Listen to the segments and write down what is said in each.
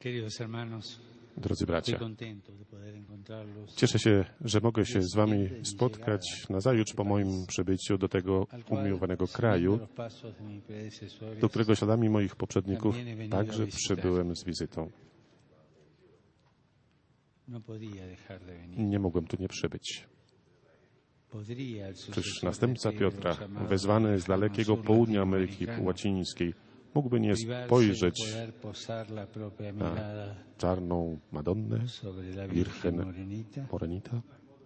Drodzy bracia, cieszę się, że mogę się z wami spotkać nazajutrz po moim przybyciu do tego umiłowanego kraju, do którego śladami moich poprzedników także przybyłem z wizytą. Nie mogłem tu nie przybyć. Czyż następca Piotra, wezwany z dalekiego południa Ameryki Łacińskiej, mógłby nie spojrzeć na czarną Madonnę, Virgen Morenita?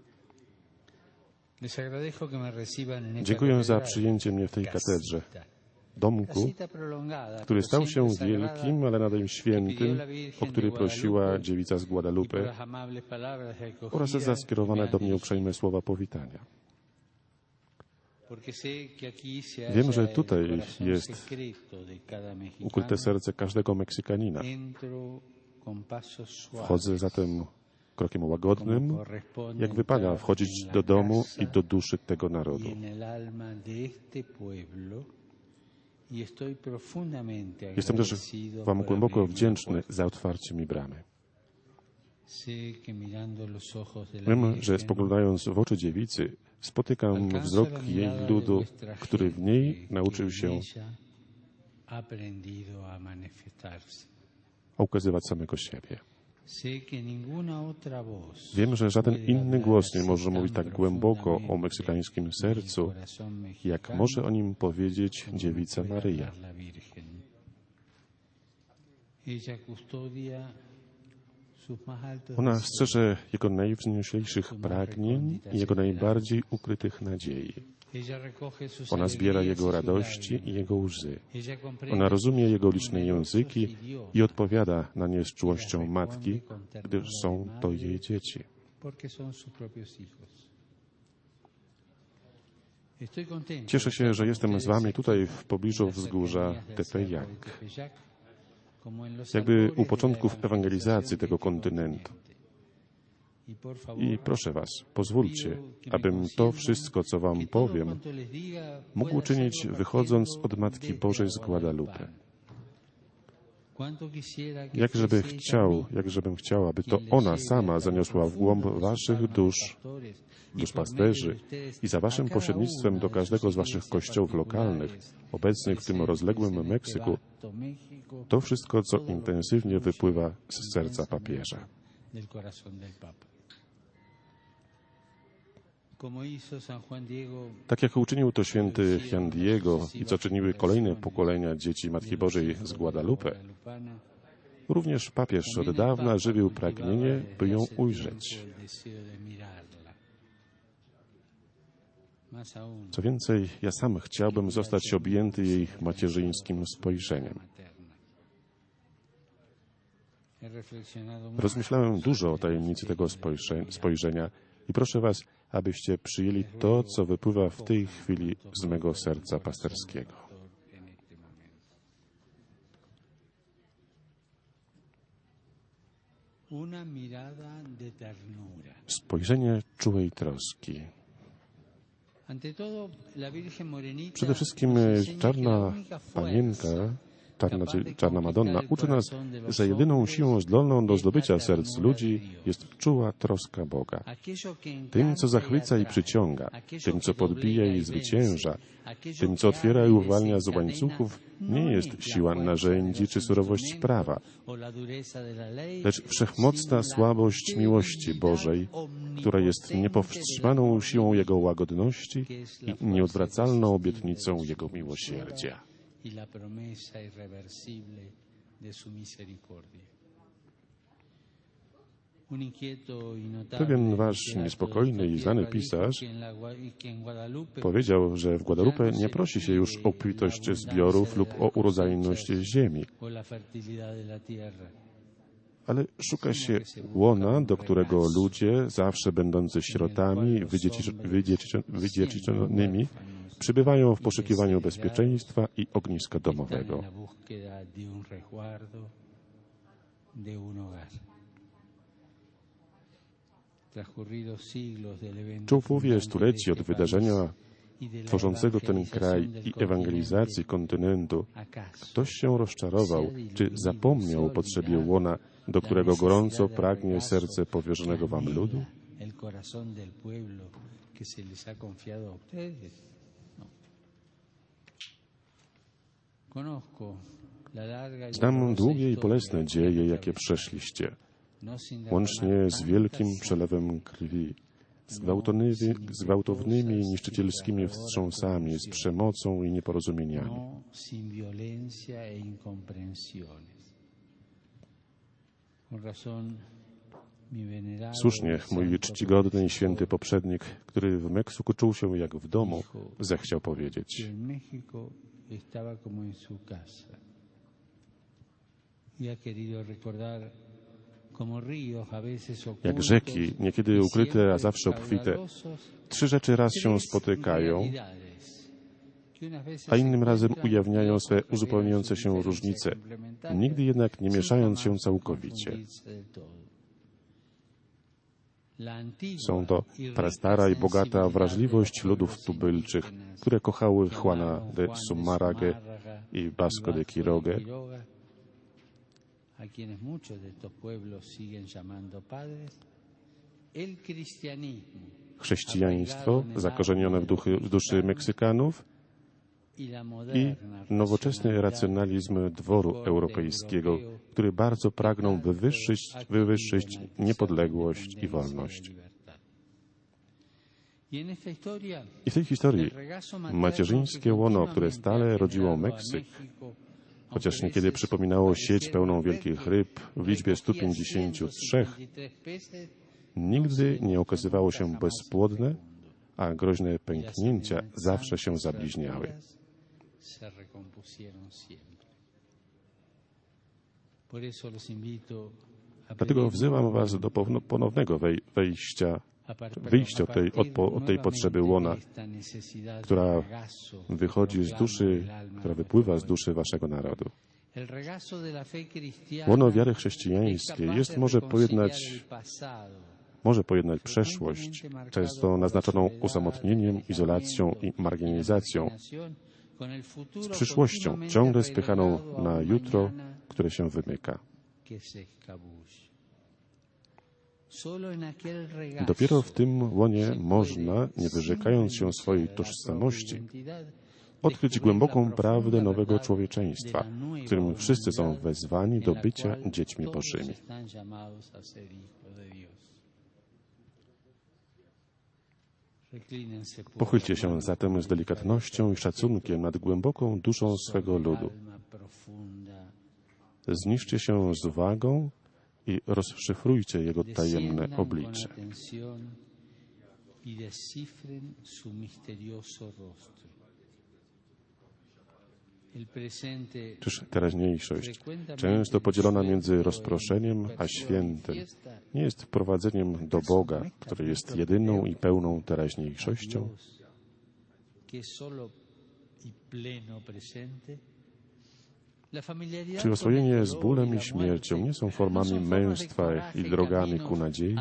Dziękuję za przyjęcie mnie w tej katedrze, domku, który stał się wielkim, ale nadal świętym, o który prosiła dziewica z Guadalupe, oraz za skierowane do mnie uprzejme słowa powitania. Wiem, że tutaj jest ukryte serce każdego Meksykanina. Wchodzę zatem krokiem łagodnym, jak wypada wchodzić do domu i do duszy tego narodu. Jestem też wam głęboko wdzięczny za otwarcie mi bramy. Wiem, że spoglądając w oczy dziewicy, spotykam wzrok jej ludu, który w niej nauczył się ukazywać samego siebie. Wiem, że żaden inny głos nie może mówić tak głęboko o meksykańskim sercu, jak może o nim powiedzieć dziewica Maryja. Ona strzeże jego najwznioślejszych pragnień i jego najbardziej ukrytych nadziei. Ona zbiera jego radości i jego łzy. Ona rozumie jego liczne języki i odpowiada na nie z czułością matki, gdyż są to jej dzieci. Cieszę się, że jestem z wami tutaj w pobliżu wzgórza Tepeyac, jakby u początków ewangelizacji tego kontynentu. I proszę was, pozwólcie, abym to wszystko, co wam powiem, mógł czynić wychodząc od Matki Bożej z Guadalupe. Jakżebym chciał, aby to ona sama zaniosła w głąb waszych dusz pasterzy i za waszym pośrednictwem do każdego z waszych kościołów lokalnych, obecnych w tym rozległym Meksyku, to wszystko, co intensywnie wypływa z serca papieża. Tak jak uczynił to święty Juan Diego i co czyniły kolejne pokolenia dzieci Matki Bożej z Guadalupe, również papież od dawna żywił pragnienie, by ją ujrzeć. Co więcej, ja sam chciałbym zostać objęty jej macierzyńskim spojrzeniem. Rozmyślałem dużo o tajemnicy tego spojrzenia i proszę was, abyście przyjęli to, co wypływa w tej chwili z mego serca pasterskiego. Spojrzenie czułej troski. Przede wszystkim czarna panienka, czarna Madonna uczy nas, że jedyną siłą zdolną do zdobycia serc ludzi jest czuła troska Boga. Tym, co zachwyca i przyciąga, tym, co podbija i zwycięża, tym, co otwiera i uwalnia z łańcuchów, nie jest siła narzędzi czy surowość prawa, lecz wszechmocna słabość miłości Bożej, która jest niepowstrzymaną siłą Jego łagodności i nieodwracalną obietnicą Jego miłosierdzia. Pewien wasz niespokojny i znany pisarz powiedział, że w Guadalupe nie prosi się już o obfitość zbiorów lub o urodzajność ziemi, ale szuka się łona, do którego ludzie, zawsze będący sierotami, wydziedziczonymi, przybywają w poszukiwaniu bezpieczeństwa i ogniska domowego. Po upływie stuleci od wydarzenia tworzącego ten kraj i ewangelizacji kontynentu, ktoś się rozczarował, czy zapomniał o potrzebie łona, do którego gorąco pragnie serce powierzonego wam ludu? Znam długie i bolesne dzieje, jakie przeszliście, łącznie z wielkim przelewem krwi, z gwałtownymi i niszczycielskimi wstrząsami, z przemocą i nieporozumieniami. Słusznie mój czcigodny i święty poprzednik, który w Meksyku czuł się jak w domu, zechciał powiedzieć: jak rzeki, niekiedy ukryte, a zawsze obfite, 3 rzeczy raz się spotykają, a innym razem ujawniają swe uzupełniające się różnice, nigdy jednak nie mieszając się całkowicie. Są to prastara i bogata wrażliwość ludów tubylczych, które kochały Juana de Zumárraga i Vasco de Quiroga, chrześcijaństwo zakorzenione w duszy Meksykanów i nowoczesny racjonalizm dworu europejskiego, który bardzo pragnął wywyższyć niepodległość i wolność. I w tej historii macierzyńskie łono, które stale rodziło Meksyk, chociaż niekiedy przypominało sieć pełną wielkich ryb w liczbie 153, nigdy nie okazywało się bezpłodne, a groźne pęknięcia zawsze się zabliźniały. Dlatego wzywam was do ponownego wyjścia od tej potrzeby łona, która wychodzi z duszy, która wypływa z duszy waszego narodu. Łono wiary chrześcijańskiej może pojednać przeszłość, często naznaczoną osamotnieniem, izolacją i marginalizacją, z przyszłością, ciągle spychaną na jutro, które się wymyka. Dopiero w tym łonie można, nie wyrzekając się swojej tożsamości, odkryć głęboką prawdę nowego człowieczeństwa, w którym wszyscy są wezwani do bycia dziećmi Bożymi. Pochylcie się zatem z delikatnością i szacunkiem nad głęboką duszą swego ludu. Zniszczcie się z uwagą i rozszyfrujcie jego tajemne oblicze. Czyż teraźniejszość, często podzielona między rozproszeniem a świętem, nie jest wprowadzeniem do Boga, który jest jedyną i pełną teraźniejszością? Czy oswojenie z bólem i śmiercią nie są formami męstwa i drogami ku nadziei?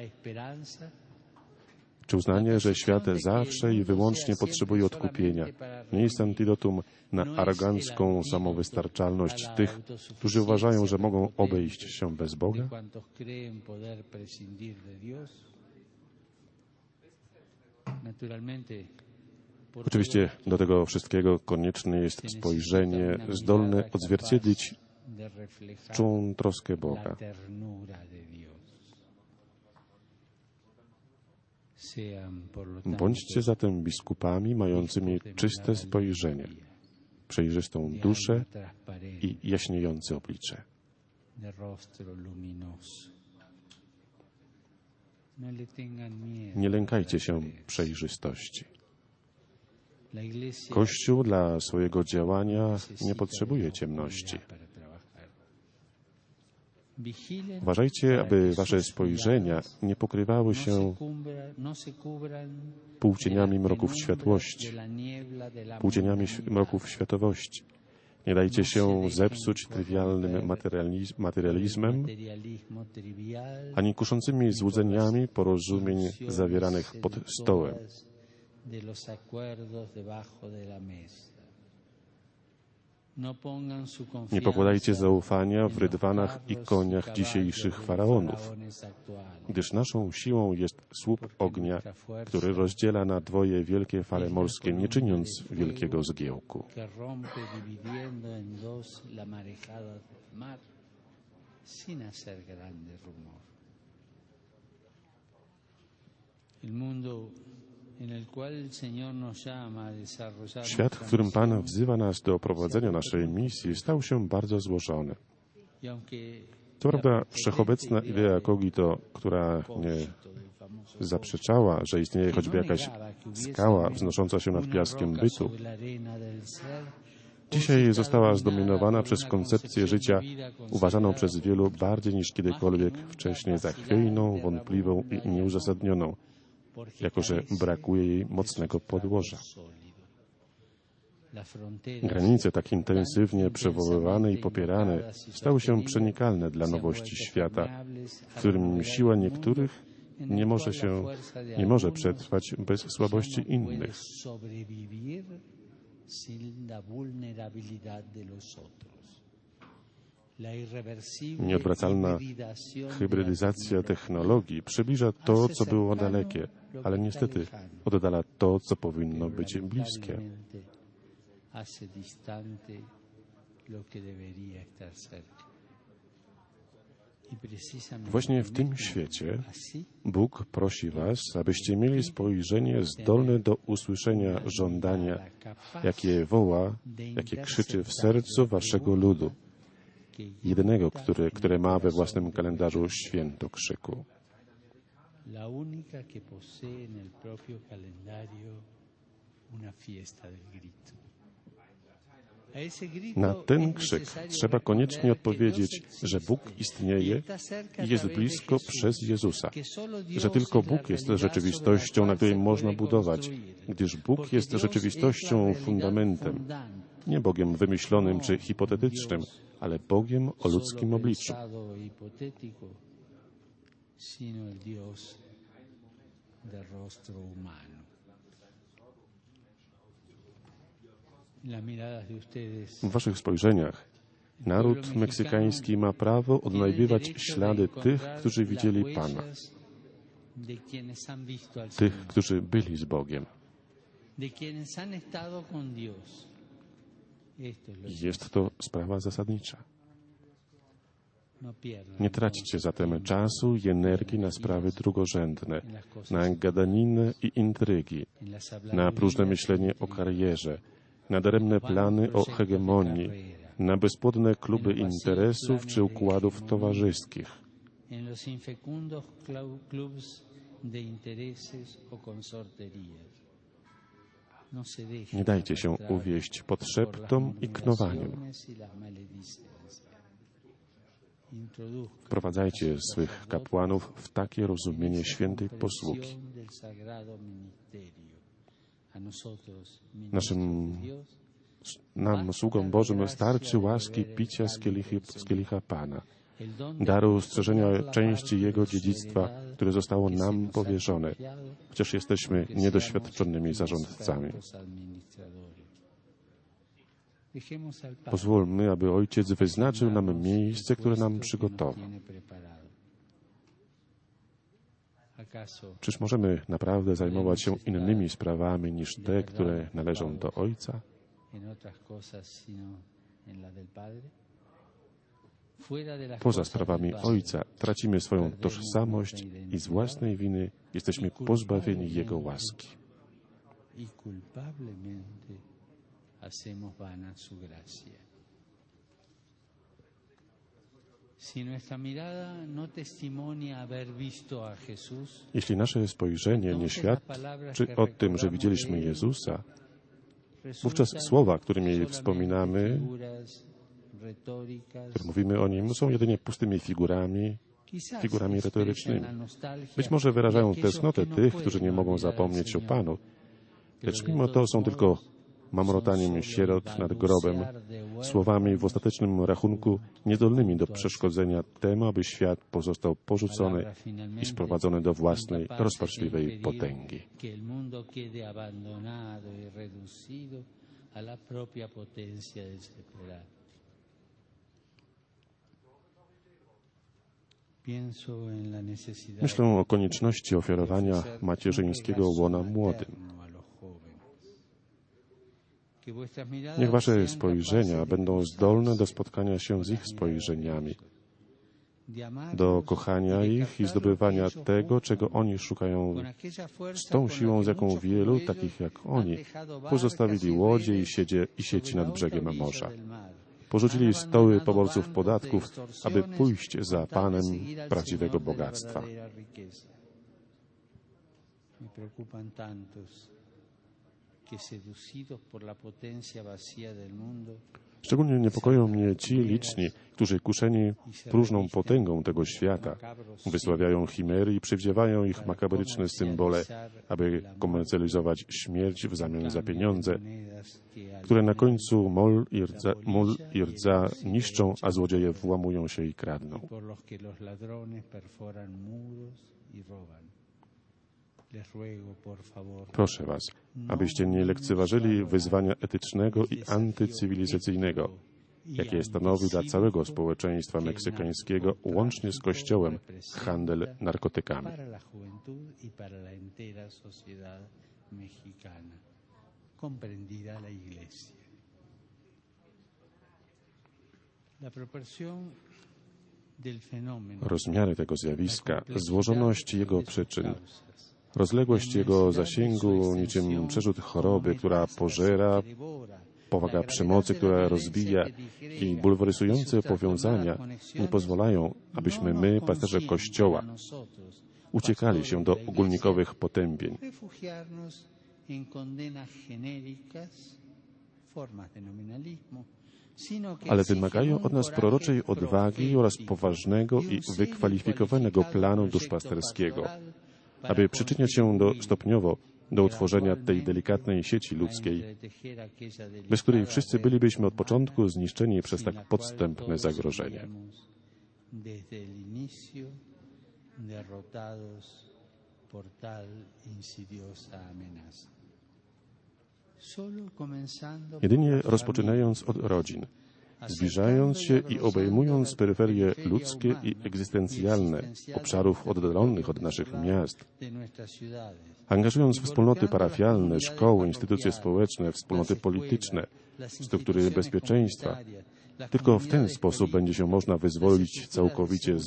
Czy uznanie, że świat zawsze i wyłącznie potrzebuje odkupienia, nie jest antidotum na arogancką samowystarczalność tych, którzy uważają, że mogą obejść się bez Boga? Oczywiście do tego wszystkiego konieczne jest spojrzenie zdolne odzwierciedlić czułą troskę Boga. Bądźcie zatem biskupami mającymi czyste spojrzenie, przejrzystą duszę i jaśniejące oblicze. Nie lękajcie się przejrzystości. Kościół dla swojego działania nie potrzebuje ciemności. Uważajcie, aby wasze spojrzenia nie pokrywały się półcieniami mroków światowości. Nie dajcie się zepsuć trywialnym materializmem, ani kuszącymi złudzeniami porozumień zawieranych pod stołem. Nie pokładajcie zaufania w rydwanach i koniach dzisiejszych faraonów, gdyż naszą siłą jest słup ognia, który rozdziela na dwoje wielkie fale morskie, nie czyniąc wielkiego zgiełku. Świat, w którym Pan wzywa nas do prowadzenia naszej misji, stał się bardzo złożony. Co prawda, wszechobecna idea cogito, która nie zaprzeczała, że istnieje choćby jakaś skała wznosząca się nad piaskiem bytu, dzisiaj została zdominowana przez koncepcję życia uważaną przez wielu bardziej niż kiedykolwiek wcześniej za chwiejną, wątpliwą i nieuzasadnioną, jako że brakuje jej mocnego podłoża. Granice tak intensywnie przywoływane i popierane stały się przenikalne dla nowości świata, w którym siła niektórych nie może przetrwać bez słabości innych. Nieodwracalna hybrydyzacja technologii przybliża to, co było dalekie, ale niestety oddala to, co powinno być bliskie. Właśnie w tym świecie Bóg prosi was, abyście mieli spojrzenie zdolne do usłyszenia żądania, jakie woła, jakie krzyczy w sercu waszego ludu, jedynego, które ma we własnym kalendarzu święto krzyku. Na ten krzyk trzeba koniecznie odpowiedzieć, że Bóg istnieje i jest blisko przez Jezusa, że tylko Bóg jest rzeczywistością, na której można budować, gdyż Bóg jest rzeczywistością, fundamentem, nie Bogiem wymyślonym czy hipotetycznym, ale Bogiem o ludzkim obliczu. W waszych spojrzeniach naród meksykański ma prawo odnajdywać ślady tych, którzy widzieli Pana, tych, którzy byli z Bogiem. Jest to sprawa zasadnicza. Nie traćcie zatem czasu i energii na sprawy drugorzędne, na gadaninę i intrygi, na próżne myślenie o karierze, na daremne plany o hegemonii, na bezpłodne kluby interesów czy układów towarzyskich. Nie dajcie się uwieść podszeptom i knowaniom. Wprowadzajcie swych kapłanów w takie rozumienie świętej posługi. Nam, sługom Bożym, starczy łaski picia z kielicha Pana, daru strzeżenia części Jego dziedzictwa, które zostało nam powierzone, chociaż jesteśmy niedoświadczonymi zarządcami. Pozwólmy, aby Ojciec wyznaczył nam miejsce, które nam przygotował. Czyż możemy naprawdę zajmować się innymi sprawami niż te, które należą do Ojca? Poza sprawami Ojca tracimy swoją tożsamość i z własnej winy jesteśmy pozbawieni Jego łaski. Jeśli nasze spojrzenie nie świadczy o tym, że widzieliśmy Jezusa, wówczas słowa, którymi wspominamy, które mówimy o Nim, są jedynie pustymi figurami retorycznymi. Być może wyrażają tęsknotę tych, którzy nie mogą zapomnieć o Panu, lecz mimo to są tylko mamrotaniem sierot nad grobem, słowami w ostatecznym rachunku niezdolnymi do przeszkodzenia temu, aby świat pozostał porzucony i sprowadzony do własnej, rozpaczliwej potęgi. Myślę o konieczności ofiarowania macierzyńskiego łona młodym. Niech wasze spojrzenia będą zdolne do spotkania się z ich spojrzeniami, do kochania ich i zdobywania tego, czego oni szukają, z tą siłą, z jaką wielu, takich jak oni, pozostawili łodzie i sieci nad brzegiem morza. Porzucili stoły poborców podatków, aby pójść za Panem prawdziwego bogactwa. Szczególnie niepokoją mnie ci liczni, którzy kuszeni próżną potęgą tego świata wysławiają chimery i przywdziewają ich makabryczne symbole, aby komercjalizować śmierć w zamian za pieniądze, które na końcu mol i rdza niszczą, a złodzieje włamują się i kradną. Proszę was, abyście nie lekceważyli wyzwania etycznego i antycywilizacyjnego, jakie stanowi dla całego społeczeństwa meksykańskiego, łącznie z Kościołem, handel narkotykami. Rozmiary tego zjawiska, złożoność jego przyczyn, rozległość jego zasięgu, niczym przerzut choroby, która pożera, powaga przemocy, która rozbija i bulweryzujące powiązania nie pozwalają, abyśmy my, pasterze Kościoła, uciekali się do ogólnikowych potępień. Ale wymagają od nas proroczej odwagi oraz poważnego i wykwalifikowanego planu duszpasterskiego, aby przyczyniać się stopniowo do utworzenia tej delikatnej sieci ludzkiej, bez której wszyscy bylibyśmy od początku zniszczeni przez tak podstępne zagrożenie. Jedynie rozpoczynając od rodzin, zbliżając się i obejmując peryferie ludzkie i egzystencjalne obszarów oddalonych od naszych miast, angażując wspólnoty parafialne, szkoły, instytucje społeczne, wspólnoty polityczne, struktury bezpieczeństwa, tylko w ten sposób będzie się można wyzwolić całkowicie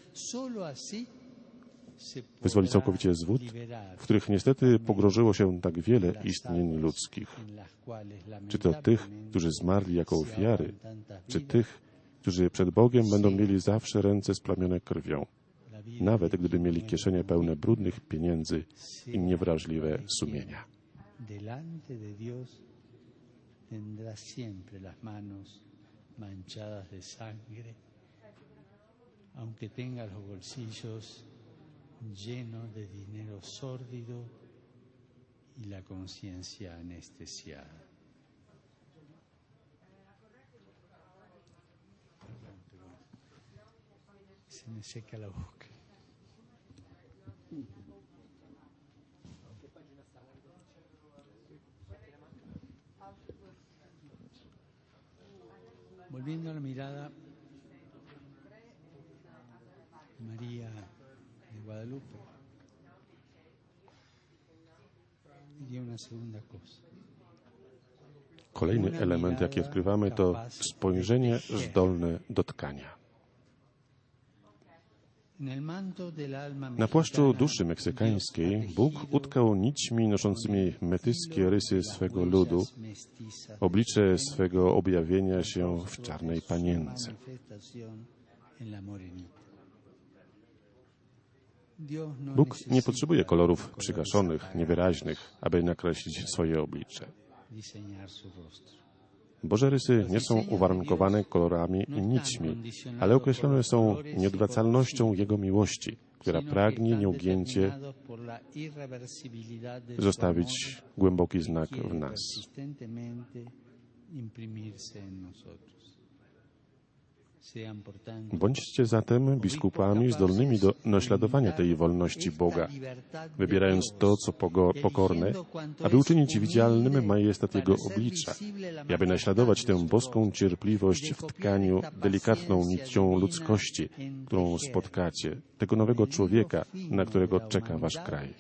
z wód, w których niestety pogrążyło się tak wiele istnień ludzkich. Czy to tych, którzy zmarli jako ofiary, czy tych, którzy przed Bogiem będą mieli zawsze ręce splamione krwią, nawet gdyby mieli kieszenie pełne brudnych pieniędzy i niewrażliwe sumienia. lleno de dinero sórdido y la conciencia anestesiada. Se me seca la boca. Volviendo a la mirada, María de Guadalupe, diría una segunda cosa. Kolejny element, jaki odkrywamy, to spojrzenie zdolne do tkania. Na płaszczu duszy meksykańskiej Bóg utkał nićmi noszącymi metyskie rysy swego ludu, oblicze swego objawienia się w czarnej panience. Bóg nie potrzebuje kolorów przygaszonych, niewyraźnych, aby nakreślić swoje oblicze. Boże rysy nie są uwarunkowane kolorami i nićmi, ale określone są nieodwracalnością Jego miłości, która pragnie nieugięcie zostawić głęboki znak w nas. Bądźcie zatem biskupami zdolnymi do naśladowania tej wolności Boga, wybierając to, co pokorne, aby uczynić widzialnym majestat Jego oblicza i aby naśladować tę boską cierpliwość w tkaniu delikatną nicią ludzkości, którą spotkacie, tego nowego człowieka, na którego czeka wasz kraj.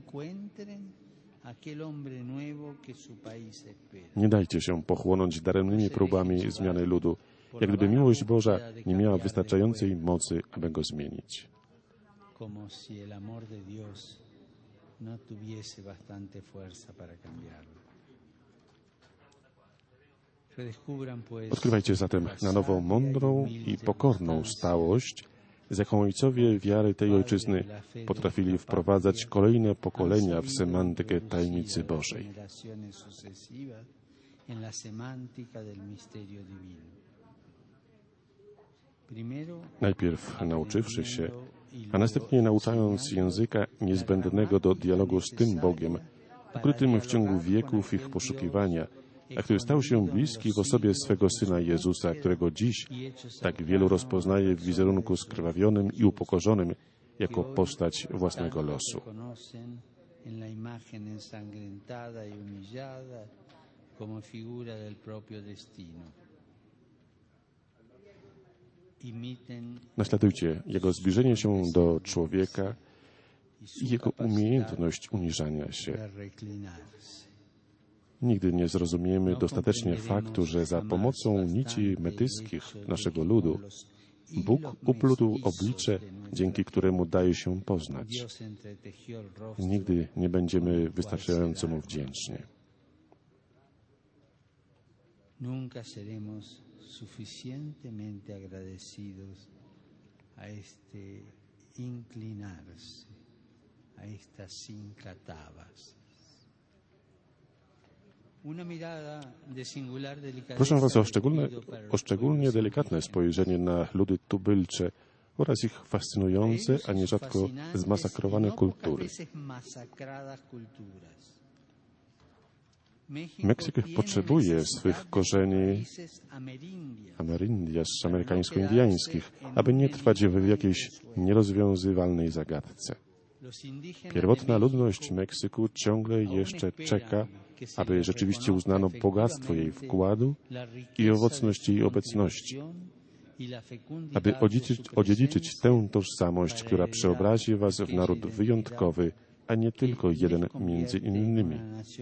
Nie dajcie się pochłonąć daremnymi próbami zmiany ludu, jak gdyby miłość Boża nie miała wystarczającej mocy, aby go zmienić. Odkrywajcie zatem na nowo mądrą i pokorną stałość, z jaką ojcowie wiary tej ojczyzny potrafili wprowadzać kolejne pokolenia w semantykę tajemnicy Bożej. Najpierw nauczywszy się, a następnie nauczając języka niezbędnego do dialogu z tym Bogiem, ukrytym w ciągu wieków ich poszukiwania, a który stał się bliski w osobie swego Syna Jezusa, którego dziś tak wielu rozpoznaje w wizerunku skrwawionym i upokorzonym jako postać własnego losu. Naśladujcie Jego zbliżenie się do człowieka i Jego umiejętność uniżania się. Nigdy nie zrozumiemy dostatecznie faktu, że za pomocą nici medyskich naszego ludu Bóg uplótł oblicze, dzięki któremu daje się poznać. Nigdy nie będziemy wystarczająco Mu wdzięczni. Nunca seremos suficientemente agradecidos a este inclinarse, a estas cinco tabas. Proszę Was o szczególnie delikatne spojrzenie na ludy tubylcze oraz ich fascynujące, a nierzadko zmasakrowane kultury. Meksyk potrzebuje swych korzeni amerindias, amerykańsko-indiańskich, aby nie trwać w jakiejś nierozwiązywalnej zagadce. Pierwotna ludność Meksyku ciągle jeszcze czeka, aby rzeczywiście uznano bogactwo jej wkładu i owocność jej obecności, aby odziedziczyć tę tożsamość, która przeobrazi was w naród wyjątkowy, a nie tylko jeden między innymi.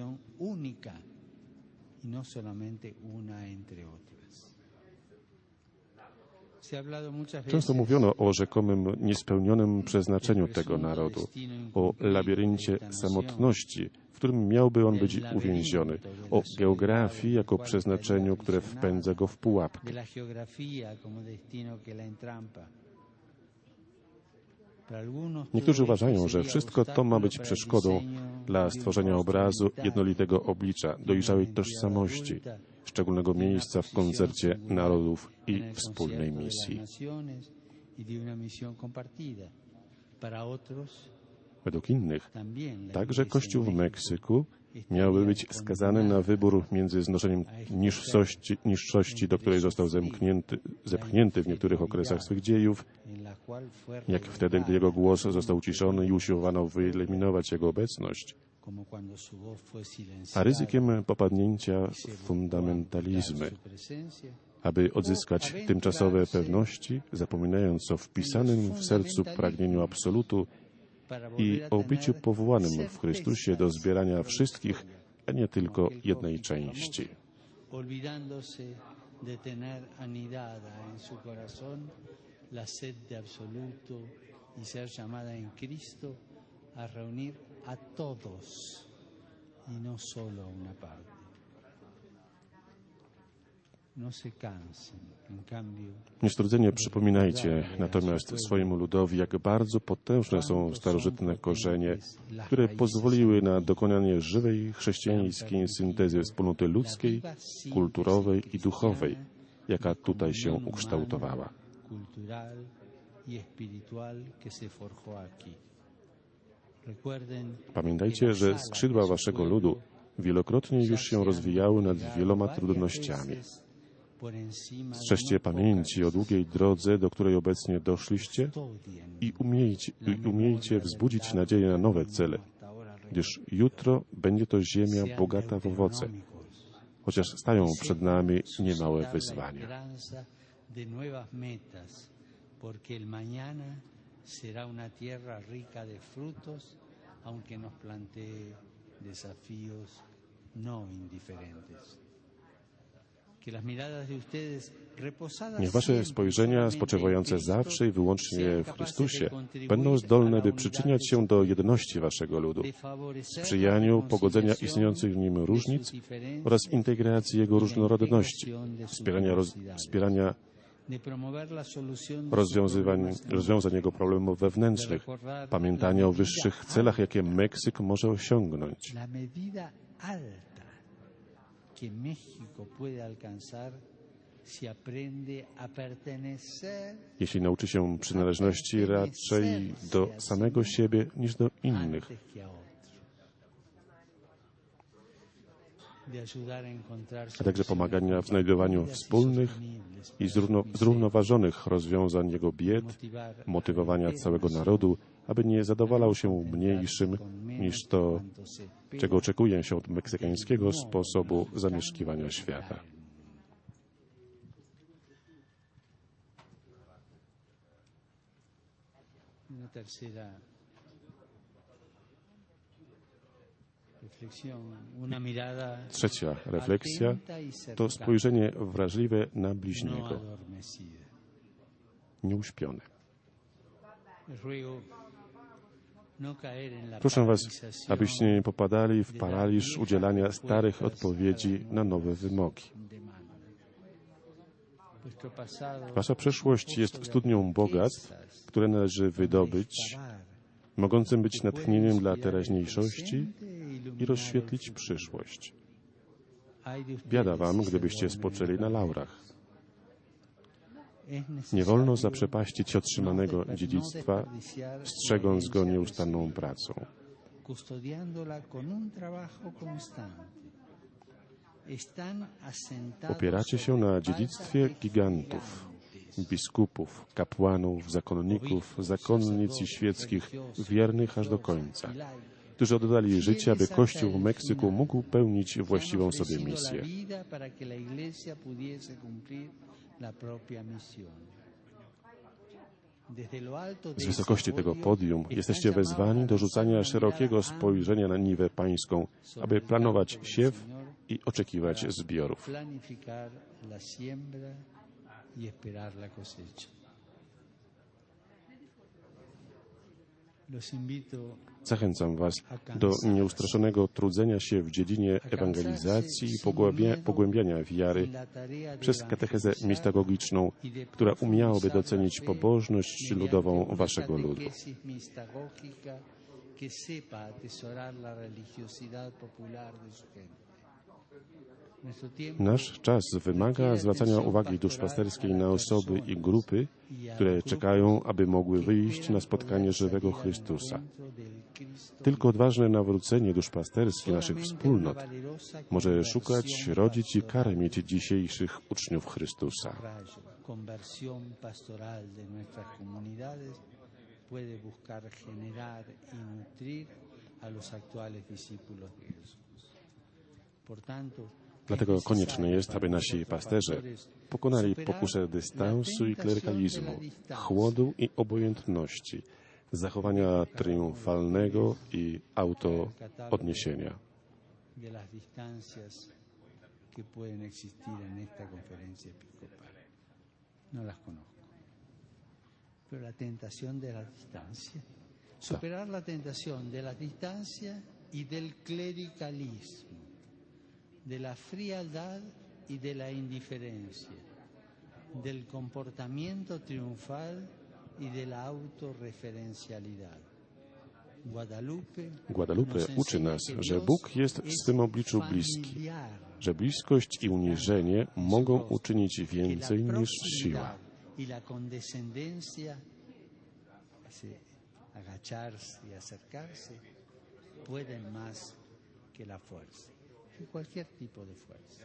Często mówiono o rzekomym niespełnionym przeznaczeniu tego narodu, o labiryncie samotności, w którym miałby on być uwięziony, o geografii jako przeznaczeniu, które wpędza go w pułapkę. Niektórzy uważają, że wszystko to ma być przeszkodą dla stworzenia obrazu jednolitego oblicza, dojrzałej tożsamości, szczególnego miejsca w koncercie narodów i wspólnej misji. Według innych, także Kościół w Meksyku miałby być skazany na wybór między znoszeniem niższości, do której został zepchnięty w niektórych okresach swych dziejów, jak wtedy, gdy jego głos został uciszony i usiłowano wyeliminować jego obecność, a ryzykiem popadnięcia w fundamentalizmy, aby odzyskać tymczasowe pewności, zapominając o wpisanym w sercu pragnieniu absolutu i o byciu powołanym w Chrystusie do zbierania wszystkich, a nie tylko jednej części. La sed de absoluto y ser llamada en Cristo a reunir a todos y no solo a una parte. No se cansen, en cambio. Niestrudzenie przypominajcie natomiast swojemu ludowi, jak bardzo potężne są starożytne korzenie, które pozwoliły na dokonanie żywej chrześcijańskiej syntezy wspólnoty ludzkiej, kulturowej i duchowej, jaka tutaj się ukształtowała. Pamiętajcie, że skrzydła waszego ludu wielokrotnie już się rozwijały nad wieloma trudnościami. Strzeżcie pamięci o długiej drodze, do której obecnie doszliście i umiejcie wzbudzić nadzieję na nowe cele, gdyż jutro będzie to ziemia bogata w owoce, chociaż stają przed nami niemałe wyzwania. Niech wasze spojrzenia spoczywające zawsze i wyłącznie w Chrystusie będą zdolne, by przyczyniać się do jedności waszego ludu, sprzyjaniu pogodzenia istniejących w nim różnic oraz integracji jego różnorodności, wspierania rozwiązań jego problemów wewnętrznych, pamiętania o wyższych celach, jakie Meksyk może osiągnąć. Jeśli nauczy się przynależności raczej do samego siebie niż do innych, a także pomagania w znajdowaniu wspólnych i zrównoważonych rozwiązań jego bied, motywowania całego narodu, aby nie zadowalał się mniejszym niż to, czego oczekuje się od meksykańskiego sposobu zamieszkiwania świata. Trzecia refleksja to spojrzenie wrażliwe na bliźniego, nieuśpione. Proszę was, abyście nie popadali w paraliż udzielania starych odpowiedzi na nowe wymogi. Wasza przeszłość jest studnią bogactw, które należy wydobyć, mogącym być natchnieniem dla teraźniejszości i rozświetlić przyszłość. Biada wam, gdybyście spoczęli na laurach. Nie wolno zaprzepaścić otrzymanego dziedzictwa, strzegąc go nieustanną pracą. Opieracie się na dziedzictwie gigantów, biskupów, kapłanów, zakonników, zakonnic i świeckich, wiernych aż do końca, którzy oddali życie, aby Kościół w Meksyku mógł pełnić właściwą sobie misję. Z wysokości tego podium jesteście wezwani do rzucania szerokiego spojrzenia na niwę pańską, aby planować siew i oczekiwać zbiorów. Zachęcam was do nieustraszonego trudzenia się w dziedzinie ewangelizacji i pogłębiania wiary przez katechezę mistagogiczną, która umiałaby docenić pobożność ludową waszego ludu. Nasz czas wymaga zwracania uwagi duszpasterskiej na osoby i grupy, które czekają, aby mogły wyjść na spotkanie żywego Chrystusa. Tylko odważne nawrócenie duszpasterskie naszych wspólnot może szukać, rodzić i karmić dzisiejszych uczniów Chrystusa. Dlatego konieczne jest, aby nasi pasterze pokonali pokusę dystansu i klerykalizmu, chłodu i obojętności, zachowania triumfalnego i autoodniesienia. Superar la tentación de la distancia y del clericalismo, de la frialdad y de la indiferencia, del comportamiento triunfal y de la autorreferencialidad. Guadalupe uczy nas, że Bóg jest w swym obliczu bliski, że bliskość i uniżenie mogą uczynić więcej niż siła. agacharse y acercarse, pueden más que la fuerza, que cualquier tipo de fuerza.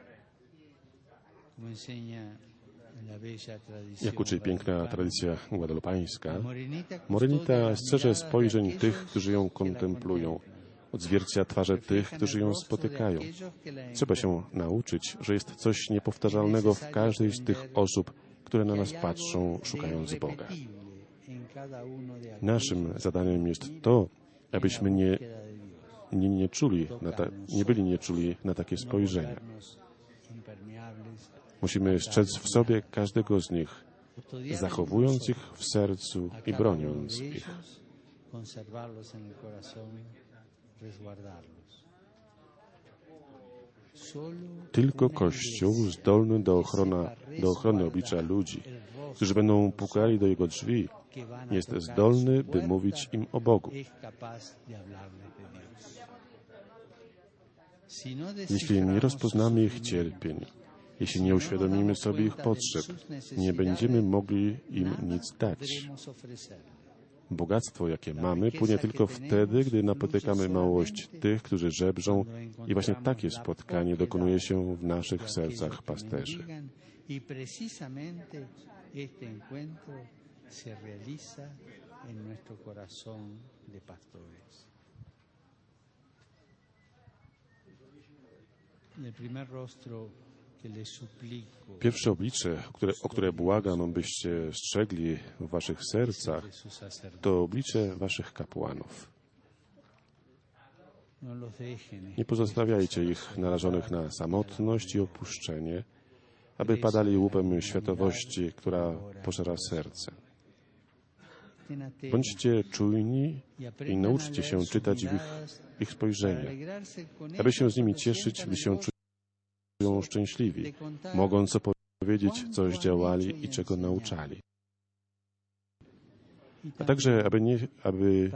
Como enseña la bella tradición, Jak uczy piękna tradycja guadalupańska, Morenita strzeże spojrzeń tych, którzy ją kontemplują, odzwiercia twarze tych, którzy ją spotykają. Trzeba się nauczyć, że jest coś niepowtarzalnego w każdej z tych osób, które na nas patrzą, szukając Boga. Naszym zadaniem jest to, abyśmy nie byli nieczuli na takie spojrzenia. Musimy strzec w sobie każdego z nich, zachowując ich w sercu i broniąc ich. Tylko Kościół zdolny do ochrony oblicza ludzi, którzy będą pukali do jego drzwi, jest zdolny, by mówić im o Bogu. Jeśli nie rozpoznamy ich cierpień, jeśli nie uświadomimy sobie ich potrzeb, nie będziemy mogli im nic dać. Bogactwo, jakie mamy, płynie tylko wtedy, gdy napotykamy małość tych, którzy żebrzą, i właśnie takie spotkanie dokonuje się w naszych sercach pasterzy. Pierwsze oblicze, o które błagam, byście strzegli w waszych sercach, to oblicze waszych kapłanów. Nie pozostawiajcie ich narażonych na samotność i opuszczenie, aby padali łupem światowości, która pożera serce. Bądźcie czujni i nauczcie się czytać ich spojrzenia, aby się z nimi cieszyć, gdy się czują szczęśliwi, mogąc opowiedzieć, co zdziałali i czego nauczali. A także, aby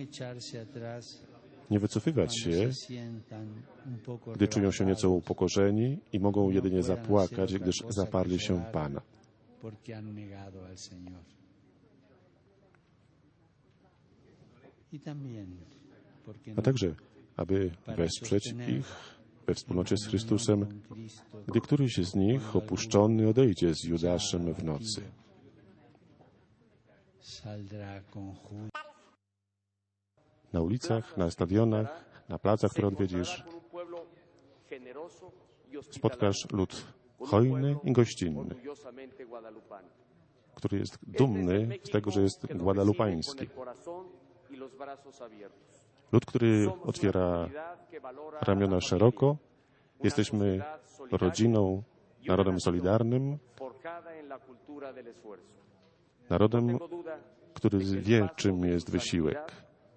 nie wycofywać się, gdy czują się nieco upokorzeni i mogą jedynie zapłakać, gdyż zaparli się Pana. A także, aby wesprzeć ich we wspólnocie z Chrystusem, gdy któryś z nich opuszczony odejdzie z Judaszem w nocy. Na ulicach, na stadionach, na placach, które odwiedzisz, spotkasz lud hojny i gościnny, który jest dumny z tego, że jest guadalupański. Lud, który otwiera ramiona szeroko. Jesteśmy rodziną, narodem solidarnym, narodem, który wie, czym jest wysiłek.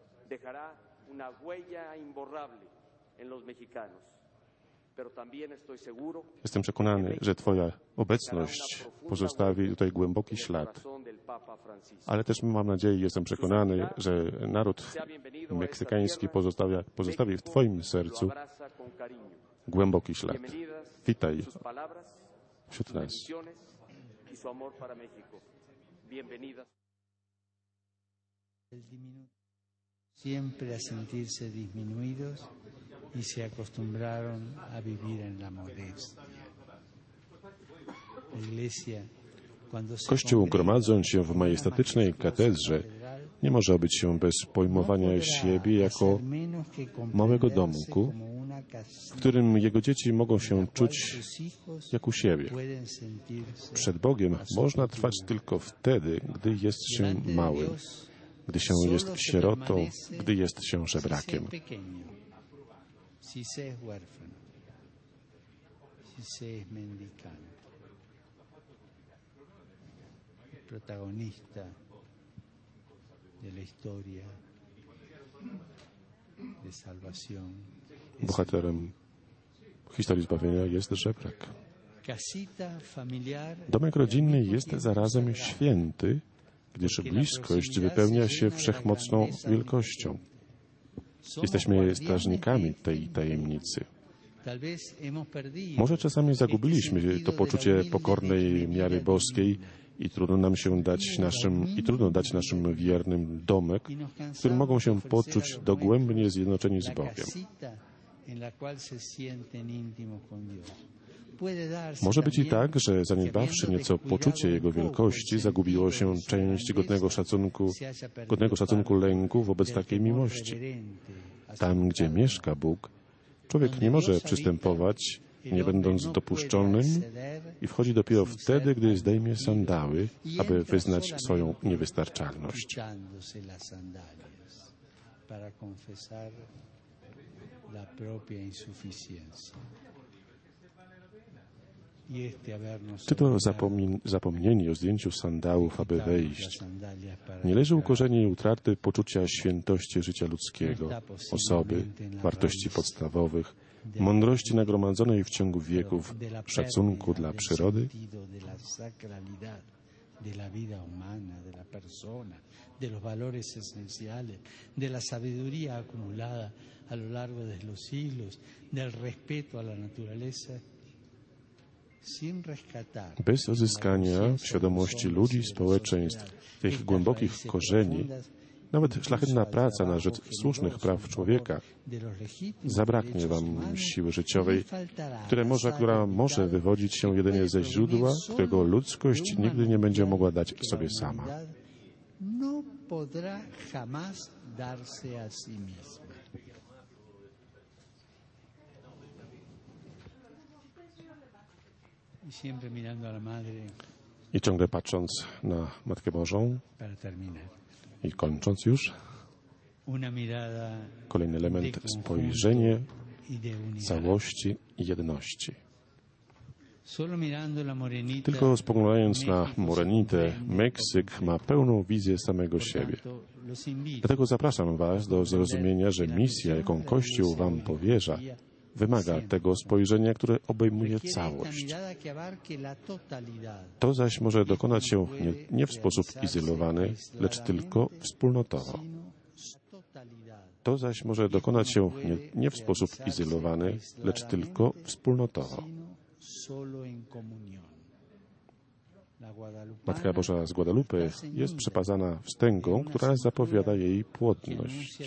Jestem przekonany, że Twoja obecność pozostawi tutaj głęboki ślad. Ale też mam nadzieję, jestem przekonany, że naród meksykański pozostawi w Twoim sercu głęboki ślad. Witaj wśród nas. Siempre a sentirse disminuidos y se acostumbraron a vivir en la modestia. Kościół, gromadząc się w majestatycznej katedrze, nie może obyć się bez pojmowania siebie jako małego domku, w którym jego dzieci mogą się czuć jak u siebie. Przed Bogiem można trwać tylko wtedy, gdy jest się małym, gdy się jest sierotą, gdy jest się żebrakiem. Protagonista de la historia de salvación. Bohaterem historii zbawienia jest żebrak. Domek rodzinny jest zarazem święty, gdyż bliskość wypełnia się wszechmocną wielkością. Jesteśmy strażnikami tej tajemnicy. Może czasami zagubiliśmy to poczucie pokornej miary boskiej I trudno dać naszym wiernym domek, w którym mogą się poczuć dogłębnie zjednoczeni z Bogiem. Może być i tak, że zaniedbawszy nieco poczucie Jego wielkości, zagubiło się część godnego szacunku lęku wobec takiej miłości. Tam, gdzie mieszka Bóg, człowiek nie może przystępować, nie będąc dopuszczonym, i wchodzi dopiero wtedy, gdy zdejmie sandały, aby wyznać swoją niewystarczalność. Czy to zapomnienie o zdjęciu sandałów, aby wejść, nie leży u korzeni utraty poczucia świętości życia ludzkiego, osoby, wartości podstawowych, mądrości nagromadzonej w ciągu wieków, szacunku dla przyrody? De la vida humana, de la persona, de los valores esenciales, de la sabiduría acumulada a lo largo de los siglos, del respeto a la naturaleza. Bez uzyskania w świadomości ludzi i społeczeństw tych głębokich korzeni, nawet szlachetna praca na rzecz słusznych praw człowieka, zabraknie wam siły życiowej, która może wywodzić się jedynie ze źródła, którego ludzkość nigdy nie będzie mogła dać sobie sama. I ciągle patrząc na Matkę Bożą i kończąc już, kolejny element, spojrzenie całości i jedności. Tylko spoglądając na Morenitę, Meksyk ma pełną wizję samego siebie. Dlatego zapraszam Was do zrozumienia, że misja, jaką Kościół Wam powierza, wymaga tego spojrzenia, które obejmuje całość. To zaś może dokonać się nie w sposób izolowany, lecz tylko wspólnotowo. To zaś może dokonać się nie w sposób izolowany, lecz tylko wspólnotowo. Matka Boża z Guadalupe jest przepazana wstęgą, która zapowiada jej płodność.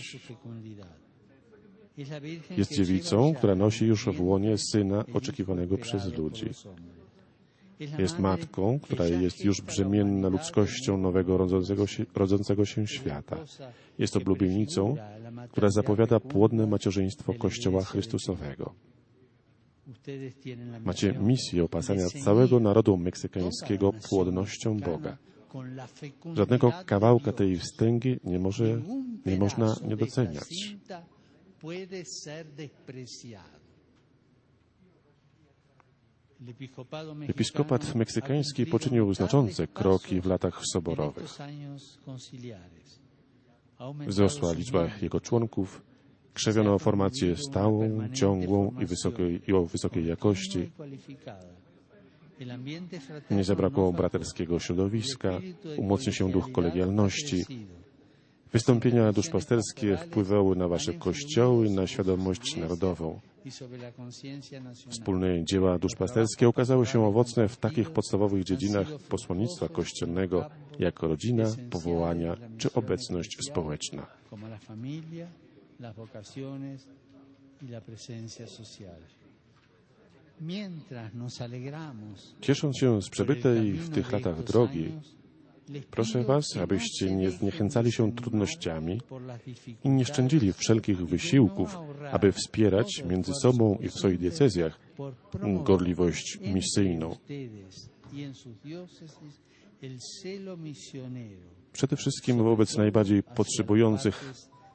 Jest dziewicą, która nosi już w łonie Syna oczekiwanego przez ludzi. Jest matką, która jest już brzemienna ludzkością nowego rodzącego się świata. Jest oblubienicą, która zapowiada płodne macierzyństwo Kościoła Chrystusowego. Macie misję opasania całego narodu meksykańskiego płodnością Boga. Żadnego kawałka tej wstęgi nie można nie doceniać. Episkopat meksykański poczynił znaczące kroki w latach soborowych. Wzrosła liczba jego członków, krzewiono formację stałą, ciągłą i o wysokiej jakości. Nie zabrakło braterskiego środowiska, umocnił się duch kolegialności. Wystąpienia duszpasterskie wpływały na wasze kościoły, na świadomość narodową. Wspólne dzieła duszpasterskie okazały się owocne w takich podstawowych dziedzinach posłannictwa kościelnego, jak rodzina, powołania czy obecność społeczna. Ciesząc się z przebytej w tych latach drogi, proszę Was, abyście nie zniechęcali się trudnościami i nie szczędzili wszelkich wysiłków, aby wspierać między sobą i w swoich diecezjach gorliwość misyjną. Przede wszystkim wobec najbardziej potrzebujących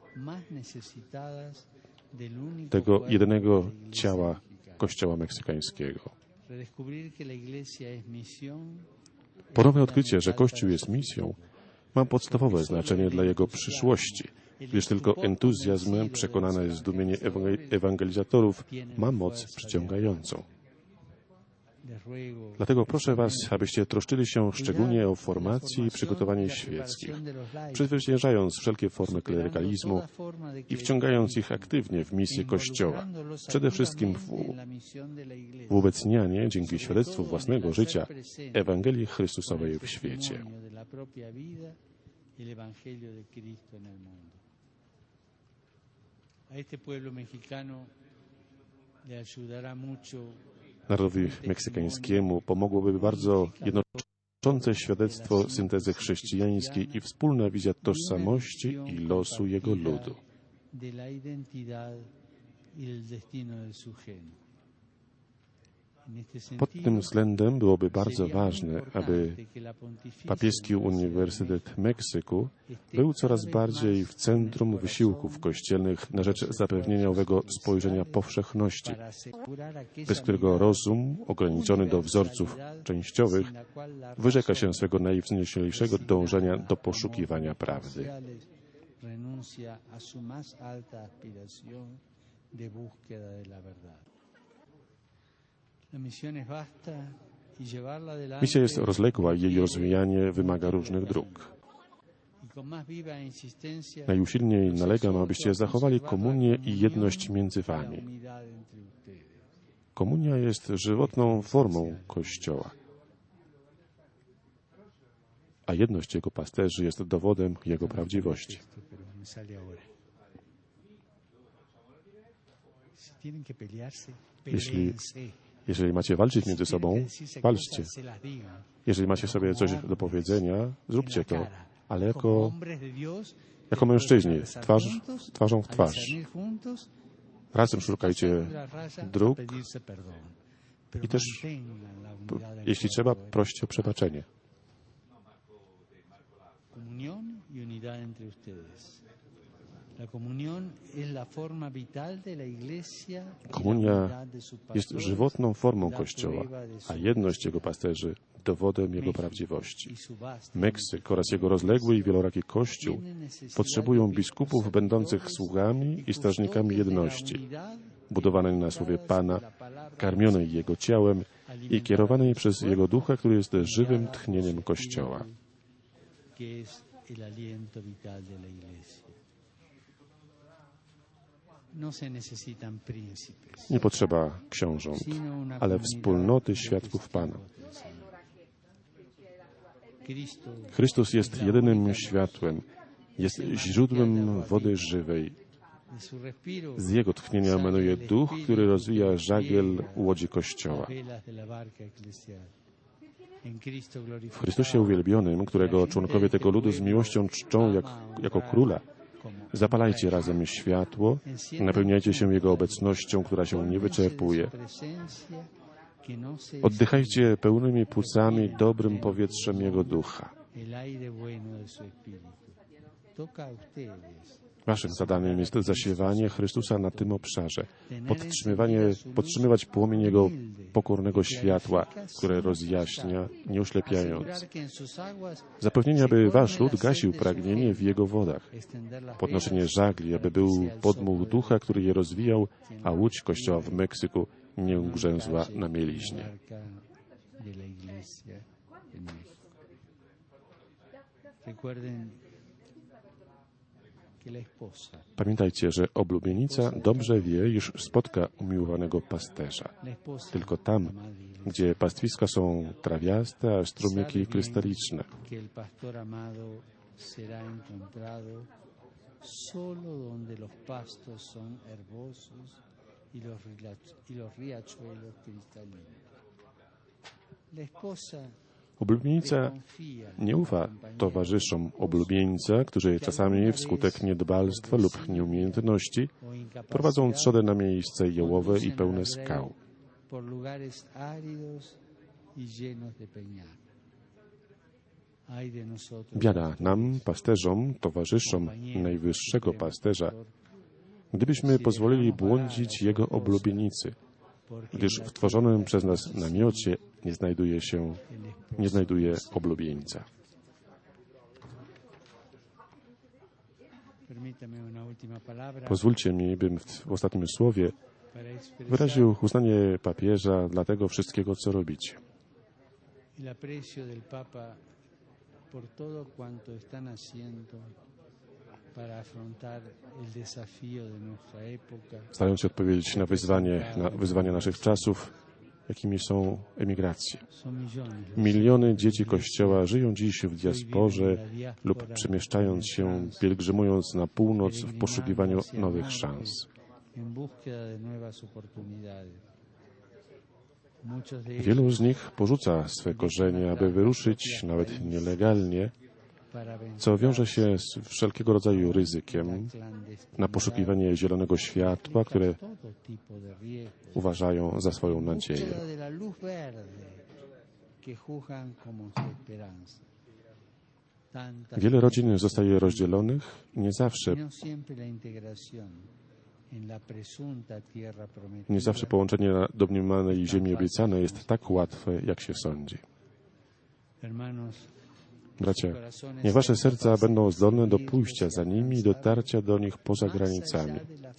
tego jedynego ciała Kościoła meksykańskiego. Ponowne odkrycie, że Kościół jest misją, ma podstawowe znaczenie dla jego przyszłości, gdyż tylko entuzjazm, przekonane zdumienie ewangelizatorów ma moc przyciągającą. Dlatego proszę Was, abyście troszczyli się szczególnie o formację i przygotowanie świeckich, przezwyciężając wszelkie formy klerykalizmu i wciągając ich aktywnie w misję Kościoła, przede wszystkim w uobecnianie, dzięki świadectwu własnego życia, Ewangelii Chrystusowej w świecie. Narodowi meksykańskiemu pomogłoby bardzo jednoczące świadectwo syntezy chrześcijańskiej i wspólna wizja tożsamości i losu jego ludu. Pod tym względem byłoby bardzo ważne, aby Papieski Uniwersytet Meksyku był coraz bardziej w centrum wysiłków kościelnych na rzecz zapewnienia owego spojrzenia powszechności, bez którego rozum, ograniczony do wzorców częściowych, wyrzeka się swego najwcześniejszego dążenia do poszukiwania prawdy. Misja jest rozległa i jej rozwijanie wymaga różnych dróg. Najusilniej nalegam, abyście zachowali komunię i jedność między wami. Komunia jest żywotną formą Kościoła, a jedność Jego pasterzy jest dowodem Jego prawdziwości. Jeżeli macie walczyć między sobą, walczcie. Jeżeli macie sobie coś do powiedzenia, zróbcie to, ale jako mężczyźni, twarzą w twarz. Razem szukajcie dróg i też, jeśli trzeba, proście o przebaczenie. Komunia jest żywotną formą Kościoła, a jedność Jego pasterzy dowodem Jego prawdziwości. Meksyk oraz jego rozległy i wieloraki Kościół potrzebują biskupów będących sługami i strażnikami jedności, budowanej na słowie Pana, karmionej Jego ciałem i kierowanej przez Jego Ducha, który jest żywym tchnieniem Kościoła. Nie potrzeba książąt, ale wspólnoty świadków Pana. Chrystus jest jedynym światłem, jest źródłem wody żywej. Z Jego tchnienia emanuje duch, który rozwija żagiel łodzi Kościoła. W Chrystusie uwielbionym, którego członkowie tego ludu z miłością czczą jako króla, zapalajcie razem światło, napełniajcie się Jego obecnością, która się nie wyczerpuje. Oddychajcie pełnymi płucami dobrym powietrzem Jego Ducha. Waszym zadaniem jest zasiewanie Chrystusa na tym obszarze, podtrzymywać płomień Jego pokornego światła, które rozjaśnia, nie oślepiając. Zapewnienie, aby Wasz lud gasił pragnienie w Jego wodach. Podnoszenie żagli, aby był podmuch Ducha, który je rozwijał, a łódź Kościoła w Meksyku nie ugrzęzła na mieliźnie. Pamiętajcie, że oblubienica dobrze wie, iż spotka umiłowanego pasterza. Tylko tam, gdzie pastwiska są trawiaste, a strumyki krystaliczne. Oblubienica nie ufa towarzyszom oblubieńca, którzy czasami wskutek niedbalstwa lub nieumiejętności prowadzą trzodę na miejsce jałowe i pełne skał. Biada nam, pasterzom, towarzyszom najwyższego pasterza, gdybyśmy pozwolili błądzić Jego oblubienicy, gdyż w tworzonym przez nas namiocie nie znajduje oblubieńca. Pozwólcie mi, bym w ostatnim słowie wyraził uznanie papieża dla tego wszystkiego, co robicie. El aprecio del Papa por todo cuanto están haciendo para afrontar el desafío de nuestra época. Starając się odpowiedzieć na wyzwania naszych czasów, jakimi są emigracje. Miliony dzieci Kościoła żyją dziś w diasporze lub przemieszczając się, pielgrzymując na północ w poszukiwaniu nowych szans. Wielu z nich porzuca swe korzenie, aby wyruszyć, nawet nielegalnie, co wiąże się z wszelkiego rodzaju ryzykiem, na poszukiwanie zielonego światła, które uważają za swoją nadzieję. Wiele rodzin zostaje rozdzielonych i nie zawsze połączenie na domniemanej ziemi obiecanej jest tak łatwe, jak się sądzi. Bracia, niech wasze serca będą zdolne do pójścia za nimi i dotarcia do nich poza granicami.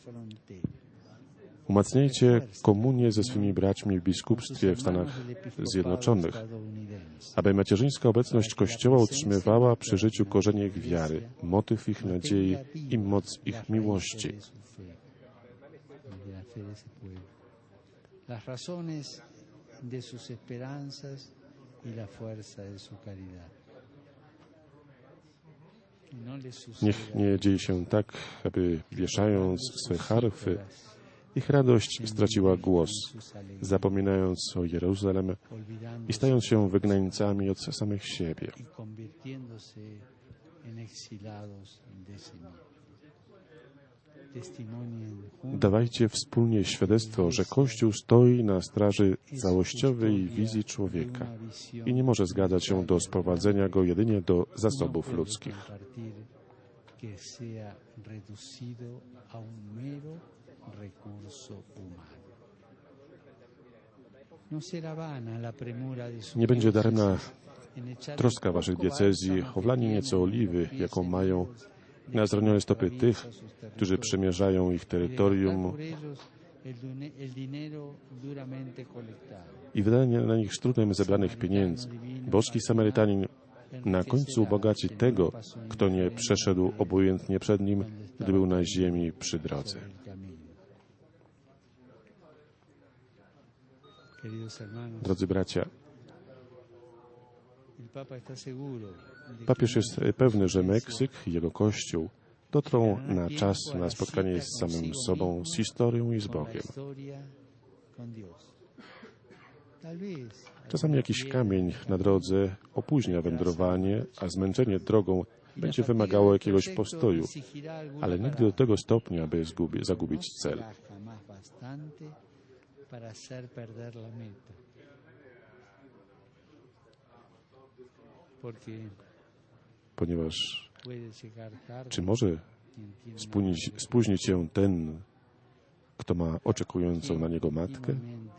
Umacniajcie komunię ze swymi braćmi w biskupstwie w Stanach Zjednoczonych, aby macierzyńska obecność Kościoła utrzymywała przy życiu korzenie ich wiary, motyw ich nadziei i moc ich miłości. Las razones de sus esperanzas y la fuerza de su caridad. Niech nie dzieje się tak, aby wieszając swe harfy, ich radość straciła głos, zapominając o Jeruzalem i stając się wygnańcami od samych siebie. Dawajcie wspólnie świadectwo, że Kościół stoi na straży całościowej wizji człowieka i nie może zgadzać się do sprowadzenia go jedynie do zasobów ludzkich. Nie będzie daremna troska waszych diecezji o wlanie nieco oliwy, jaką mają na zranione stopy tych, którzy przemierzają ich terytorium i wydanie na nich z trudem zebranych pieniędzy. Boski Samarytanin na końcu ubogaci tego, kto nie przeszedł obojętnie przed nim, gdy był na ziemi przy drodze. Drodzy bracia, papież jest pewny, że Meksyk i jego Kościół dotrą na czas na spotkanie z samym sobą, z historią i z Bogiem. Czasami jakiś kamień na drodze opóźnia wędrowanie, a zmęczenie drogą będzie wymagało jakiegoś postoju, ale nigdy do tego stopnia, by zagubić cel. Ponieważ czy może spóźnić się ten, kto ma oczekującą na niego matkę?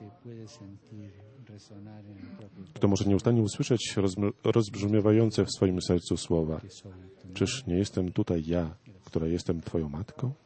Kto może nieustannie usłyszeć rozbrzmiewające w swoim sercu słowa: czyż nie jestem tutaj ja, która jestem Twoją matką?